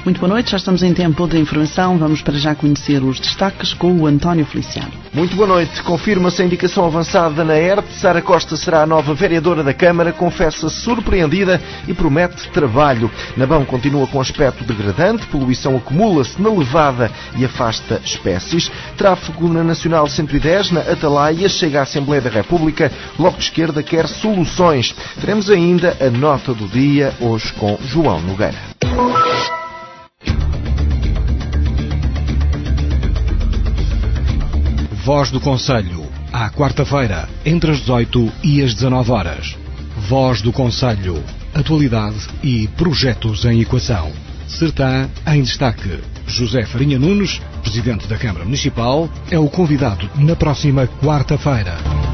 Muito boa noite, já estamos em tempo de informação. Vamos para já conhecer os destaques com o António Feliciano. Muito boa noite. Confirma-se a indicação avançada na ERT. Sara Costa será a nova vereadora da Câmara, confessa-se surpreendida e promete trabalho. Nabão continua com aspecto degradante, poluição acumula-se na levada e afasta espécies. Tráfego na Nacional 110, na Atalaia, chega à Assembleia da República. Bloco de Esquerda quer soluções. Teremos ainda a nota do dia, hoje com João Nogueira. Voz do Conselho, à quarta-feira, entre as 18 e as 19 horas. Voz do Conselho, atualidade e projetos em equação. Sertã em destaque. José Farinha Nunes, Presidente da Câmara Municipal, é o convidado na próxima quarta-feira.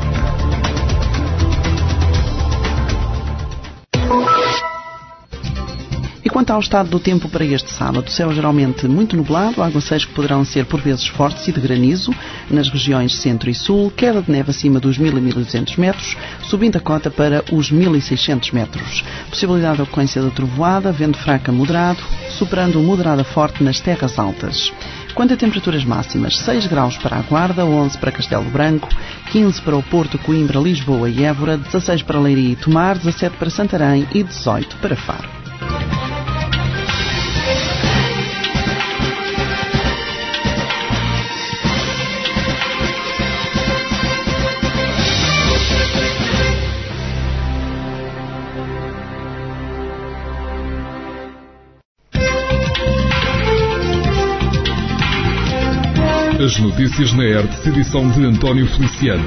E quanto ao estado do tempo para este sábado, céu geralmente muito nublado, aguaceiros que poderão ser por vezes fortes e de granizo nas regiões centro e sul, queda de neve acima dos 1.000 e 1.200 metros, subindo a cota para os 1.600 metros. Possibilidade de ocorrência de trovoada, vento fraco a moderado, superando o moderado a forte nas terras altas. Quanto a temperaturas máximas, 6 graus para a Guarda, 11 para Castelo Branco, 15 para o Porto, Coimbra, Lisboa e Évora, 16 para Leiria e Tomar, 17 para Santarém e 18 para Faro. As notícias na ERT, edição de António Feliciano.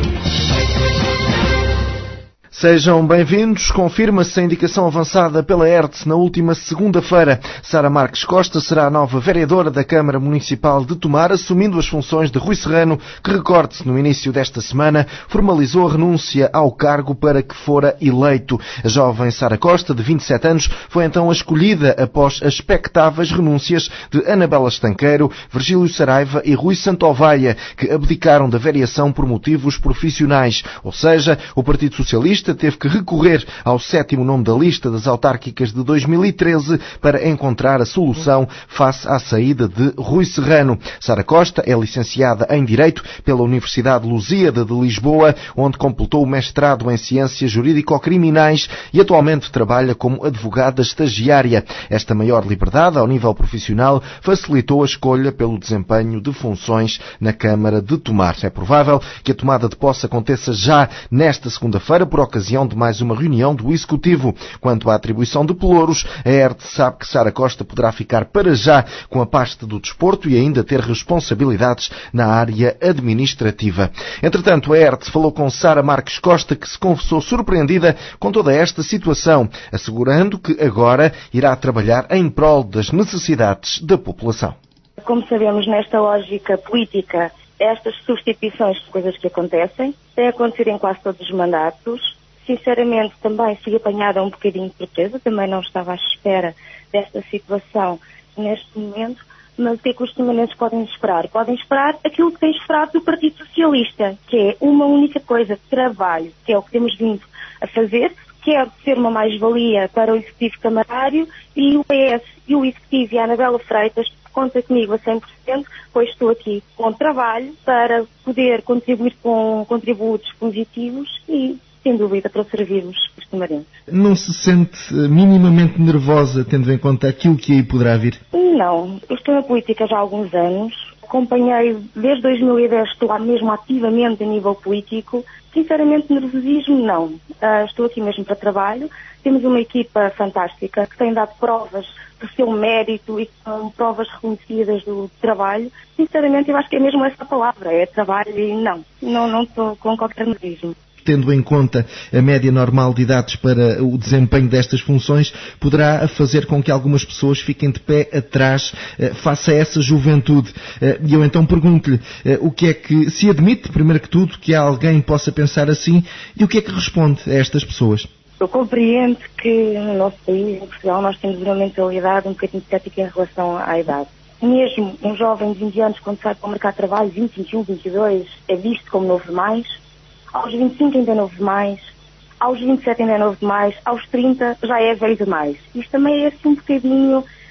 Sejam bem-vindos. Confirma-se a indicação avançada pela ERT na última segunda-feira. Sara Marques Costa será a nova vereadora da Câmara Municipal de Tomar, assumindo as funções de Rui Serrano, que, recorde-se, no início desta semana, formalizou a renúncia ao cargo para que fora eleito. A jovem Sara Costa, de 27 anos, foi então a escolhida após as expectáveis renúncias de Anabela Estanqueiro, Virgílio Saraiva e Rui Santovaia, que abdicaram da vereação por motivos profissionais. Ou seja, o Partido Socialista teve que recorrer ao 7º nome da lista das autárquicas de 2013 para encontrar a solução face à saída de Rui Serrano. Sara Costa é licenciada em Direito pela Universidade Lusíada de Lisboa, onde completou o mestrado em Ciências Jurídico-Criminais e atualmente trabalha como advogada estagiária. Esta maior liberdade ao nível profissional facilitou a escolha pelo desempenho de funções na Câmara de Tomar. É provável que a tomada de posse aconteça já nesta segunda-feira, por ocasião de mais uma reunião do Executivo. Quanto à atribuição de pelouros, a ERT sabe que Sara Costa poderá ficar para já com a pasta do desporto e ainda ter responsabilidades na área administrativa. Entretanto, a ERT falou com Sara Marques Costa, que se confessou surpreendida com toda esta situação, assegurando que agora irá trabalhar em prol das necessidades da população. Como sabemos, nesta lógica política, estas substituições são coisas que acontecem, têm acontecido em quase todos os mandatos. Sinceramente, também fui apanhada um bocadinho de surpresa, também não estava à espera desta situação neste momento, mas o que é que os tomanenses podem esperar? Podem esperar aquilo que têm esperado do Partido Socialista, que é uma única coisa, trabalho, que é o que temos vindo a fazer, quer ser uma mais-valia para o Executivo Camarário, e o PS e o Executivo e a Anabela Freitas conta comigo a 100%, pois estou aqui com trabalho para poder contribuir com contributos positivos e, sem dúvida, para servirmos os tomarenses. Não se sente minimamente nervosa, tendo em conta aquilo que aí poderá vir? Não. Eu estou na política já há alguns anos. Acompanhei desde 2010, estou lá mesmo ativamente a nível político. Sinceramente, nervosismo não. Estou aqui mesmo para trabalho. Temos uma equipa fantástica que tem dado provas do seu mérito e são provas reconhecidas do trabalho. Sinceramente, eu acho que é mesmo essa palavra, é trabalho e não estou com qualquer nervosismo. Tendo em conta a média normal de idades para o desempenho destas funções, poderá fazer com que algumas pessoas fiquem de pé atrás face a essa juventude. E eu então pergunto-lhe o que é que se admite, primeiro que tudo, que alguém possa pensar assim, e o que é que responde a estas pessoas? Eu compreendo que no nosso país, em Portugal, nós temos uma mentalidade um bocadinho cética em relação à idade. Mesmo um jovem de 20 anos, quando sai para o mercado de trabalho, 20, 21, 22, é visto como novo demais. Aos 25 ainda é novo demais. Aos 27 ainda é novo demais. Aos 30 já é velho demais. Isto também é assim um bocadinho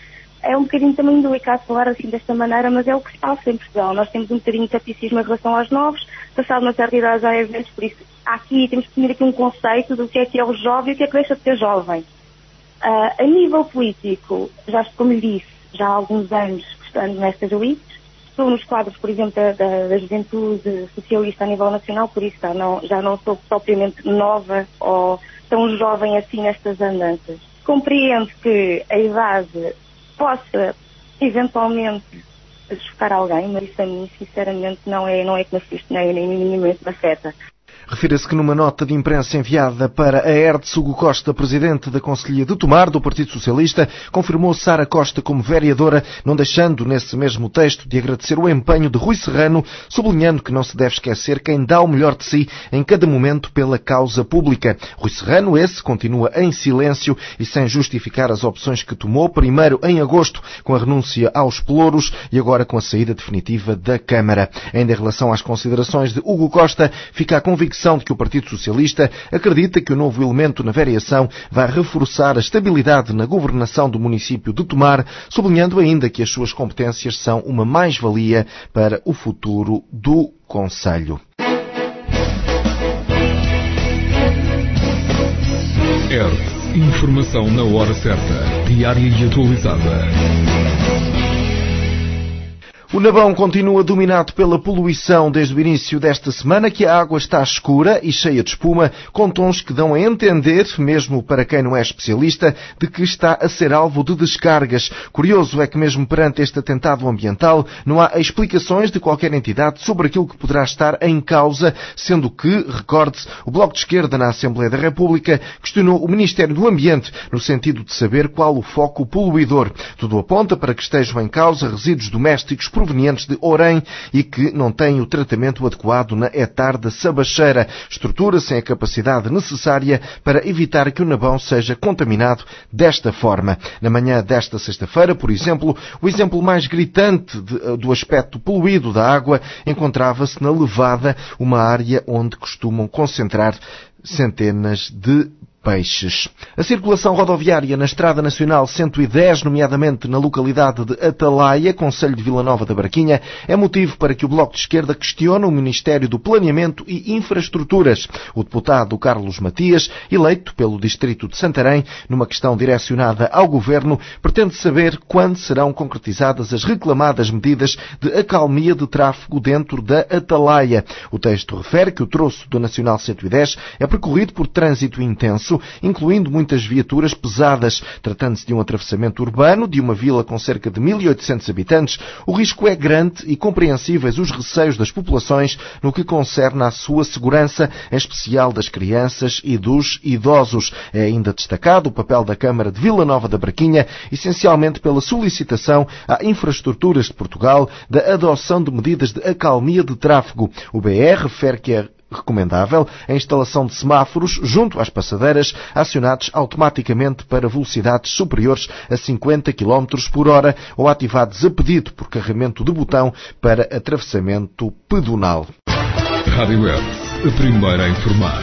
é um bocadinho também delicado falar assim desta maneira, mas é o que se passa em Portugal. Nós temos um bocadinho de taticismo em relação aos novos, passado uma certa idade já é velho, por isso temos que definir aqui um conceito do que é o jovem e o que é que deixa de ser jovem. A nível político, como lhe disse, já há alguns anos estando nestas elites, estou nos quadros, por exemplo, da juventude socialista a nível nacional, por isso já não sou propriamente nova ou tão jovem assim nestas andanças. Compreendo que a idade possa eventualmente chocar alguém, mas isso a mim sinceramente não é que me assiste, nem minimamente me afeta. Refira-se que numa nota de imprensa enviada para a ERTS, Hugo Costa, presidente da Conselhia de Tomar, do Partido Socialista, confirmou Sara Costa como vereadora, não deixando nesse mesmo texto de agradecer o empenho de Rui Serrano, sublinhando que não se deve esquecer quem dá o melhor de si em cada momento pela causa pública. Rui Serrano, continua em silêncio e sem justificar as opções que tomou, primeiro em agosto, com a renúncia aos pelouros e agora com a saída definitiva da Câmara. Ainda em relação às considerações de Hugo Costa, fica a convicção de que o Partido Socialista acredita que o novo elemento na variação vai reforçar a estabilidade na governação do município de Tomar, sublinhando ainda que as suas competências são uma mais-valia para o futuro do concelho. Informação na hora certa, diária e atualizada. O Nabão continua dominado pela poluição desde o início desta semana, que a água está escura e cheia de espuma, com tons que dão a entender, mesmo para quem não é especialista, de que está a ser alvo de descargas. Curioso é que mesmo perante este atentado ambiental, não há explicações de qualquer entidade sobre aquilo que poderá estar em causa, sendo que, recorde-se, o Bloco de Esquerda na Assembleia da República questionou o Ministério do Ambiente no sentido de saber qual o foco poluidor. Tudo aponta para que estejam em causa resíduos domésticos provenientes de Orém e que não têm o tratamento adequado na etar da Sabacheira, estrutura sem a capacidade necessária para evitar que o Nabão seja contaminado desta forma. Na manhã desta sexta-feira, por exemplo, o exemplo mais gritante do aspecto poluído da água encontrava-se na Levada, uma área onde costumam concentrar centenas de peixes. A circulação rodoviária na Estrada Nacional 110, nomeadamente na localidade de Atalaia, concelho de Vila Nova da Barquinha, é motivo para que o Bloco de Esquerda questione o Ministério do Planeamento e Infraestruturas. O deputado Carlos Matias, eleito pelo distrito de Santarém, numa questão direcionada ao Governo, pretende saber quando serão concretizadas as reclamadas medidas de acalmia de tráfego dentro da Atalaia. O texto refere que o troço da Nacional 110 é percorrido por trânsito intenso, incluindo muitas viaturas pesadas. Tratando-se de um atravessamento urbano de uma vila com cerca de 1.800 habitantes, o risco é grande e compreensíveis os receios das populações no que concerne à sua segurança, em especial das crianças e dos idosos. É ainda destacado o papel da Câmara de Vila Nova da Barquinha, essencialmente pela solicitação à Infraestruturas de Portugal da adoção de medidas de acalmia de tráfego. O BR refere que é recomendável a instalação de semáforos junto às passadeiras, acionados automaticamente para velocidades superiores a 50 km por hora ou ativados a pedido por carregamento de botão para atravessamento pedonal. Rádio Web, a primeira a informar.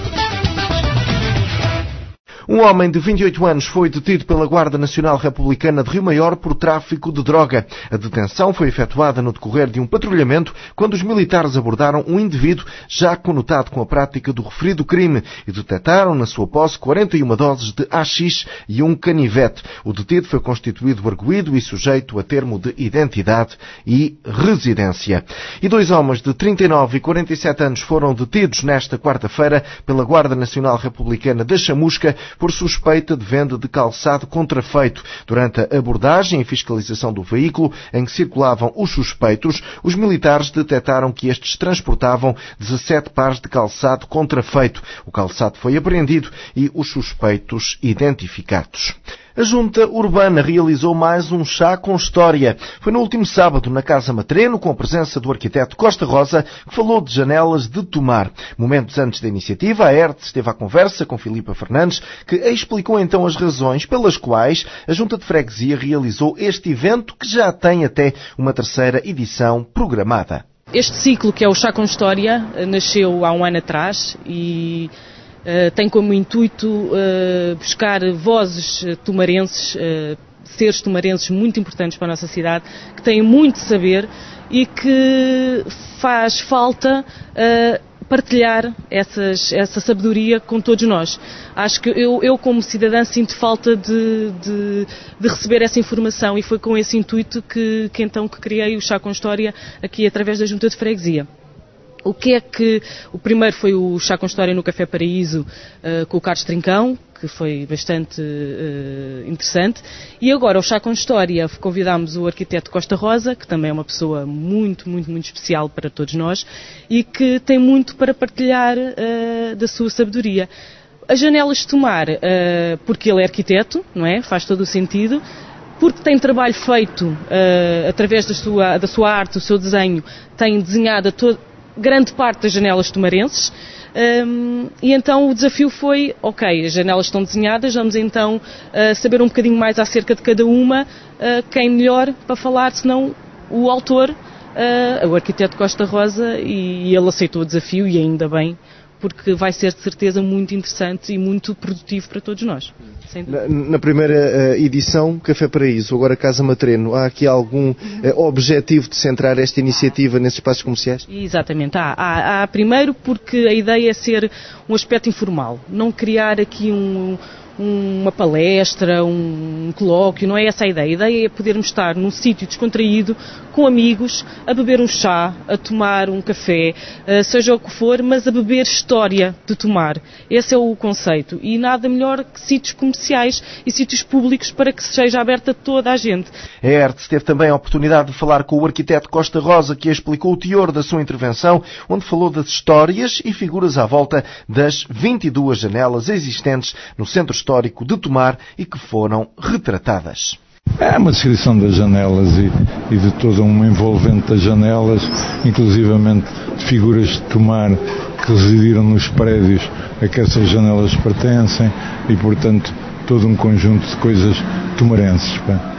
Um homem de 28 anos foi detido pela Guarda Nacional Republicana de Rio Maior por tráfico de droga. A detenção foi efetuada no decorrer de um patrulhamento quando os militares abordaram um indivíduo já conotado com a prática do referido crime e detectaram na sua posse 41 doses de haxixe e um canivete. O detido foi constituído arguido e sujeito a termo de identidade e residência. E 2 homens de 39 e 47 anos foram detidos nesta quarta-feira pela Guarda Nacional Republicana da Chamusca por suspeita de venda de calçado contrafeito. Durante a abordagem e fiscalização do veículo em que circulavam os suspeitos, os militares detectaram que estes transportavam 17 pares de calçado contrafeito. O calçado foi apreendido e os suspeitos identificados. A Junta Urbana realizou mais um chá com história. Foi no último sábado na Casa Matreno, com a presença do arquiteto Costa Rosa, que falou de janelas de Tomar. Momentos antes da iniciativa, a ERTS esteve à conversa com Filipa Fernandes, que explicou então as razões pelas quais a Junta de Freguesia realizou este evento, que já tem até uma 3ª edição programada. Este ciclo, que é o Chá com História, nasceu há um ano atrás e tem como intuito buscar vozes tomarenses, seres tomarenses muito importantes para a nossa cidade, que têm muito saber e que faz falta partilhar essa sabedoria com todos nós. Acho que eu como cidadã sinto falta de receber essa informação e foi com esse intuito que criei o Chá com História aqui através da Junta de Freguesia. O primeiro foi o Chá com História no Café Paraíso com o Carlos Trincão, que foi bastante interessante, e agora o Chá com História convidámos o arquiteto Costa Rosa, que também é uma pessoa muito, muito, muito especial para todos nós e que tem muito para partilhar da sua sabedoria. As janelas de Tomar, porque ele é arquiteto, não é? Faz todo o sentido, porque tem trabalho feito através da sua arte, do seu desenho, tem desenhado grande parte das janelas tomarenses, e então o desafio foi, ok, as janelas estão desenhadas, vamos então saber um bocadinho mais acerca de cada uma, quem melhor para falar, senão o autor, o arquiteto Costa Rosa, e ele aceitou o desafio e ainda bem, porque vai ser de certeza muito interessante e muito produtivo para todos nós. Na primeira edição, Café Paraíso, agora Casa Matreno, há aqui algum objetivo de centrar esta iniciativa nesses espaços comerciais? Exatamente, há primeiro porque a ideia é ser um aspecto informal, não criar aqui uma palestra, um colóquio, não é essa a ideia. A ideia é podermos estar num sítio descontraído, com amigos, a beber um chá, a tomar um café, seja o que for, mas a beber história de Tomar. Esse é o conceito. E nada melhor que sítios comerciais e sítios públicos para que seja aberta a toda a gente. A ERTS teve também a oportunidade de falar com o arquiteto Costa Rosa, que explicou o teor da sua intervenção, onde falou das histórias e figuras à volta das 22 janelas existentes no Centro Histórico de Tomar e que foram retratadas. É uma descrição das janelas e de todo um envolvente das janelas, inclusivamente de figuras de Tomar que residiram nos prédios a que essas janelas pertencem e, portanto, todo um conjunto de coisas tomarenses,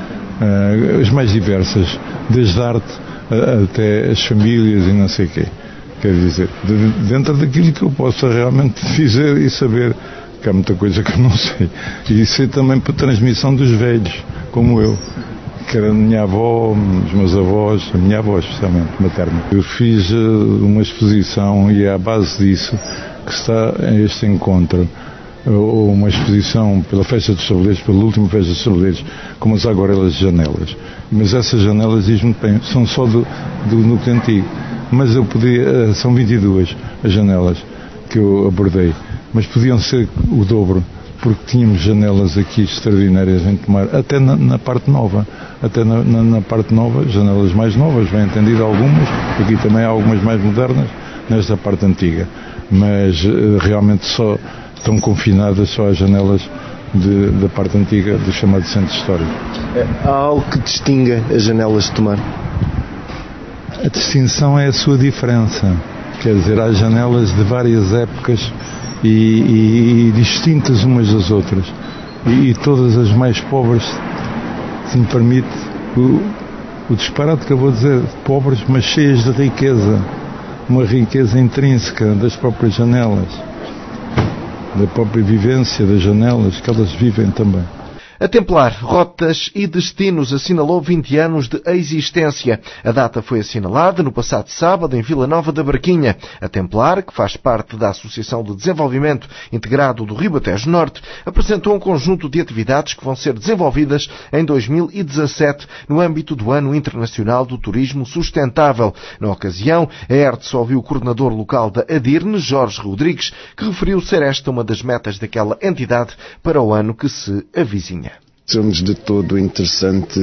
as mais diversas, desde a arte até as famílias e não sei o quê. Quer dizer, dentro daquilo que eu possa realmente dizer e saber, que há muita coisa que eu não sei. E sei também por transmissão dos velhos, como eu, que era a minha avó, os meus avós, a minha avó especialmente, materna. Eu fiz uma exposição e é à base disso que está este encontro, uma exposição pela Festa dos Saboleiros, pela última Festa dos Saboleiros, com as aguarelas de janelas. Mas essas janelas, diz-me bem, são só do núcleo antigo. Mas eu podia, são 22 as janelas que eu abordei, mas podiam ser o dobro, porque tínhamos janelas aqui extraordinárias em Tomar, até na parte nova, na parte nova, janelas mais novas, bem entendido algumas, aqui também há algumas mais modernas, nesta parte antiga, mas realmente só estão confinadas só as janelas da parte antiga do chamado Centro Histórico. Há algo que distinga as janelas de Tomar? A distinção é a sua diferença, quer dizer, há janelas de várias épocas e distintas umas das outras, e todas as mais pobres, se me permite o disparate que eu vou dizer, pobres mas cheias de riqueza, uma riqueza intrínseca das próprias janelas, da própria vivência das janelas, que elas vivem também. A Templar Rotas e Destinos assinalou 20 anos de existência. A data foi assinalada no passado sábado em Vila Nova da Barquinha. A Templar, que faz parte da Associação de Desenvolvimento Integrado do Ribatejo Norte, apresentou um conjunto de atividades que vão ser desenvolvidas em 2017 no âmbito do Ano Internacional do Turismo Sustentável. Na ocasião, a ERTS ouviu o coordenador local da ADIRN, Jorge Rodrigues, que referiu ser esta uma das metas daquela entidade para o ano que se avizinha. Somos de todo interessante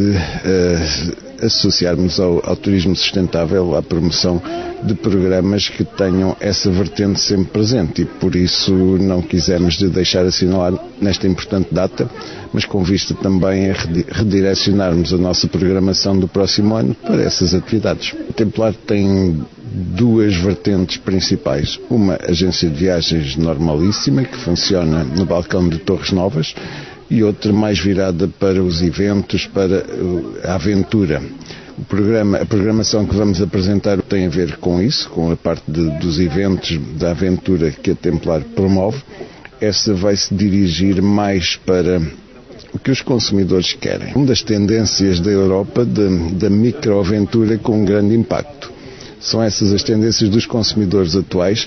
associarmos ao turismo sustentável, à promoção de programas que tenham essa vertente sempre presente e por isso não quisemos de deixar assinalar nesta importante data, mas com vista também a redirecionarmos a nossa programação do próximo ano para essas atividades. A Templar tem duas vertentes principais. Uma agência de viagens normalíssima que funciona no balcão de Torres Novas e outra mais virada para os eventos, para a aventura. A programação que vamos apresentar tem a ver com isso, com a parte dos eventos da aventura que a Templar promove. Essa vai se dirigir mais para o que os consumidores querem. Uma das tendências da Europa da microaventura com um grande impacto. São essas as tendências dos consumidores atuais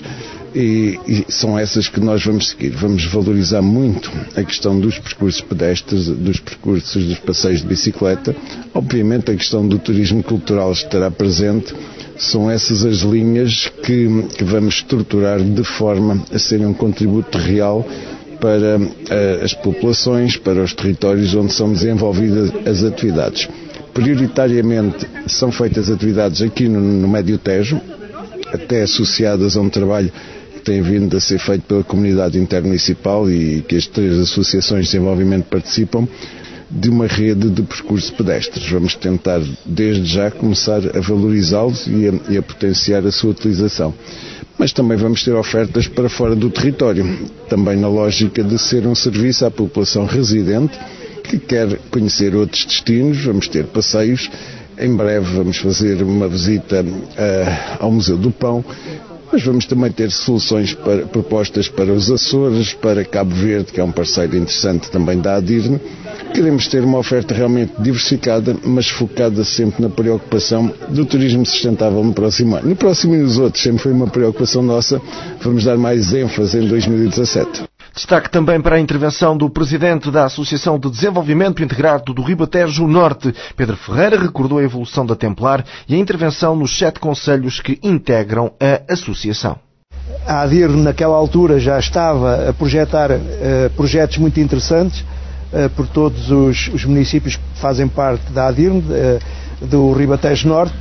e são essas que nós vamos seguir. Vamos valorizar muito a questão dos percursos pedestres, dos percursos dos passeios de bicicleta. Obviamente a questão do turismo cultural estará presente. São essas as linhas que vamos estruturar de forma a serem um contributo real para as populações, para os territórios onde são desenvolvidas as atividades. Prioritariamente são feitas atividades aqui no Médio Tejo, até associadas a um trabalho que tem vindo a ser feito pela comunidade intermunicipal e que as 3 associações de desenvolvimento participam, de uma rede de percursos pedestres. Vamos tentar, desde já, começar a valorizá-los e a potenciar a sua utilização. Mas também vamos ter ofertas para fora do território, também na lógica de ser um serviço à população residente que quer conhecer outros destinos. Vamos ter passeios, em breve vamos fazer uma visita ao Museu do Pão, mas vamos também ter soluções propostas para os Açores, para Cabo Verde, que é um parceiro interessante também da ADIRN. Queremos ter uma oferta realmente diversificada, mas focada sempre na preocupação do turismo sustentável no próximo ano. No próximo e nos outros sempre foi uma preocupação nossa, vamos dar mais ênfase em 2017. Destaque também para a intervenção do Presidente da Associação de Desenvolvimento Integrado do Ribatejo Norte. Pedro Ferreira recordou a evolução da Templar e a intervenção nos 7 concelhos que integram a associação. A ADIRN naquela altura já estava a projetar projetos muito interessantes por todos os municípios que fazem parte da ADIRN, do Ribatejo Norte,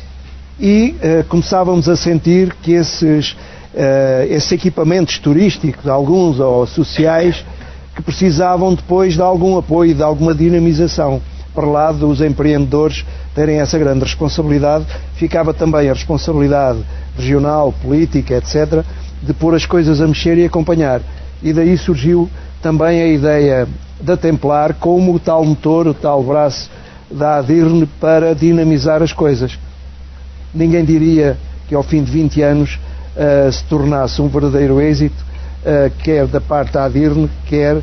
e começávamos a sentir que esses equipamentos turísticos, alguns ou sociais, que precisavam depois de algum apoio, de alguma dinamização. Para lá dos empreendedores terem essa grande responsabilidade, ficava também a responsabilidade regional, política, etc., de pôr as coisas a mexer e acompanhar. E daí surgiu também a ideia da Templar como o tal motor, o tal braço da ADIRN para dinamizar as coisas. Ninguém diria que ao fim de 20 anos se tornasse um verdadeiro êxito, quer da parte da ADIRN, quer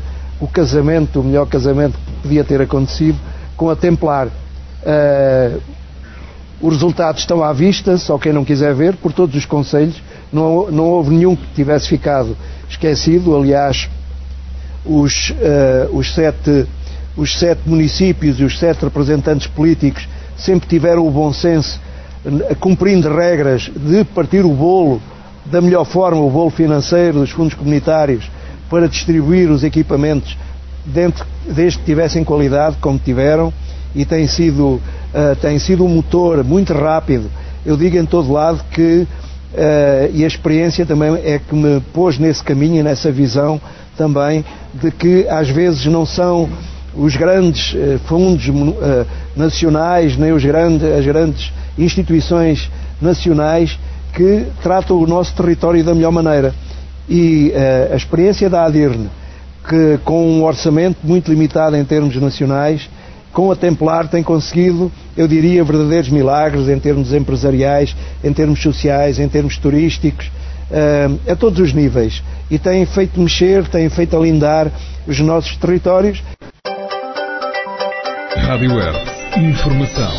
o melhor casamento que podia ter acontecido com a Templar. Os resultados estão à vista, só quem não quiser ver, por todos os concelhos. Não houve nenhum que tivesse ficado esquecido. Aliás, os 7 municípios e os 7 representantes políticos sempre tiveram o bom senso, cumprindo regras, de partir o bolo da melhor forma, o bolo financeiro dos fundos comunitários, para distribuir os equipamentos desde que tivessem qualidade, como tiveram, e tem sido um motor muito rápido. Eu digo em todo lado que, e a experiência também é que me pôs nesse caminho e nessa visão também, de que às vezes não são os grandes fundos nacionais, nem as grandes instituições nacionais que tratam o nosso território da melhor maneira. E a experiência da ADIRN, que com um orçamento muito limitado em termos nacionais, com a Templar tem conseguido, eu diria, verdadeiros milagres em termos empresariais, em termos sociais, em termos turísticos, a todos os níveis. E tem feito mexer, tem feito alindar os nossos territórios. Rádio Hertz. Informação.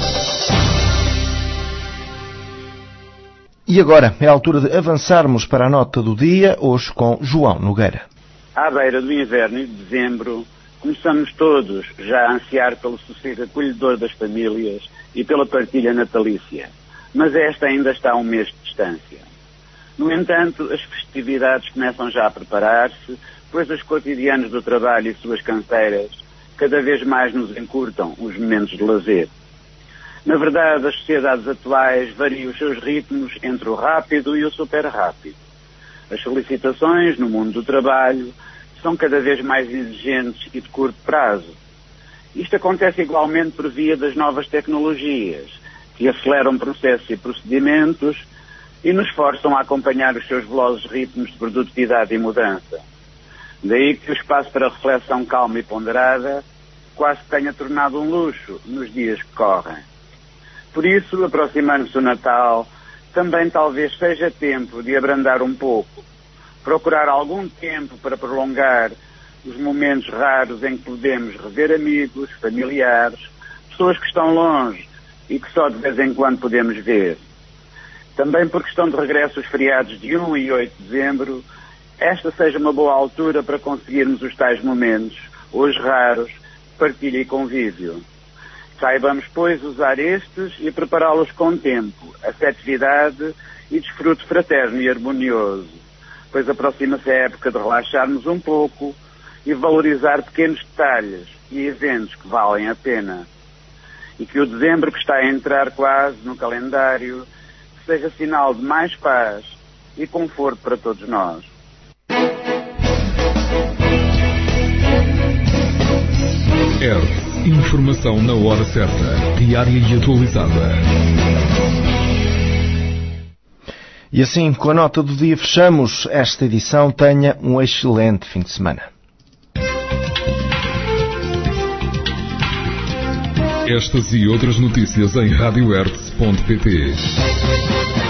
E agora é a altura de avançarmos para a nota do dia, hoje com João Nogueira. À beira do inverno e de dezembro, começamos todos já a ansiar pelo sossego acolhedor das famílias e pela partilha natalícia, mas esta ainda está a um mês de distância. No entanto, as festividades começam já a preparar-se, pois os cotidianos do trabalho e suas canteiras cada vez mais nos encurtam os momentos de lazer. Na verdade, as sociedades atuais variam os seus ritmos entre o rápido e o super rápido. As solicitações no mundo do trabalho são cada vez mais exigentes e de curto prazo. Isto acontece igualmente por via das novas tecnologias, que aceleram processos e procedimentos e nos forçam a acompanhar os seus velozes ritmos de produtividade e mudança. Daí que o espaço para reflexão calma e ponderada quase tenha tornado um luxo nos dias que correm. Por isso, aproximando-se o Natal, também talvez seja tempo de abrandar um pouco, procurar algum tempo para prolongar os momentos raros em que podemos rever amigos, familiares, pessoas que estão longe e que só de vez em quando podemos ver. Também porque estão de regresso os feriados de 1 e 8 de dezembro, esta seja uma boa altura para conseguirmos os tais momentos, hoje raros, partilha e convívio. Saibamos, pois, usar estes e prepará-los com tempo, afetividade e desfruto fraterno e harmonioso, pois aproxima-se a época de relaxarmos um pouco e valorizar pequenos detalhes e eventos que valem a pena. E que o dezembro que está a entrar quase no calendário seja sinal de mais paz e conforto para todos nós. Informação na hora certa, diária e atualizada. E assim, com a nota do dia, fechamos esta edição. Tenha um excelente fim de semana. Estas e outras notícias em radiohertz.pt.